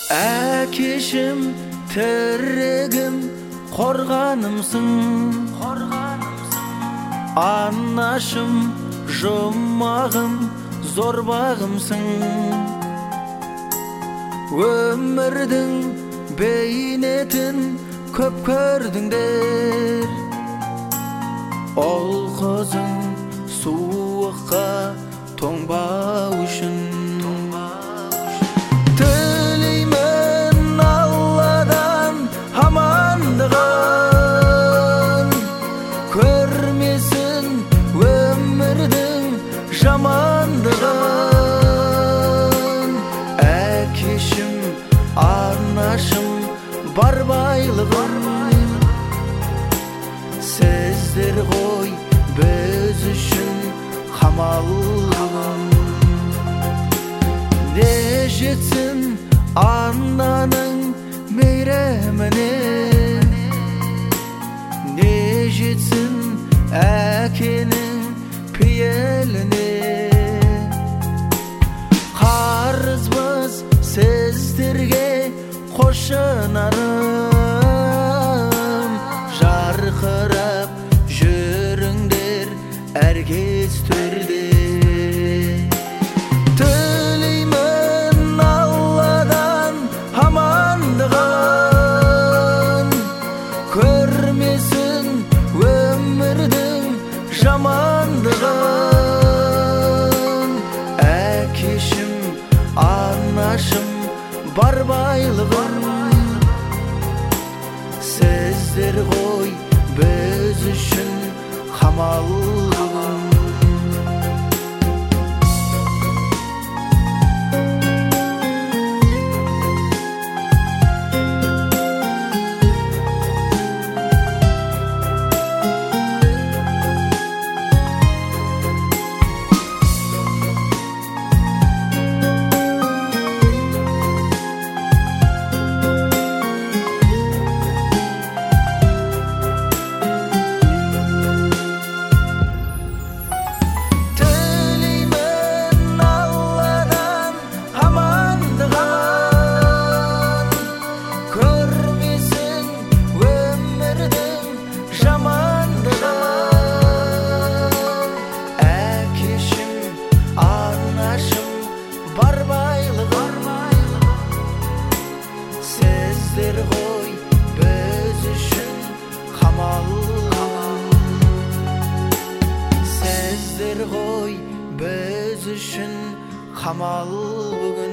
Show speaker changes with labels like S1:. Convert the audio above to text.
S1: Әкешім, тірегім, қорғанымсың. Анашым, жұмағым, зор бағымсың. Өмірдің бейнетін көп көрдіңдер. Ол қызың суыққа тоңбау үшін. Тілеймін Алладан амандығын, көрмесін өмірдің жамандығын. Әкешім, анашым, бар байлығым, сіздер ғой біз үшін қамалым. Не жетсін ананың мейіріміне, не жетсін әкенің пейіліне. Қарызбыз сіздерге қош жанарым, жарқырап жүріңдер әркез төрде. Тілеймін Алладан амандығын, көрмесін өмірдің жамандығын. Әкешім, анашым, бар байлығым, сіздер ғой біз үшін қамалым. Бар байлығым, сіздер ғой біз үшін қамалым. Сіздер ғой біз үшін қамал бүгін.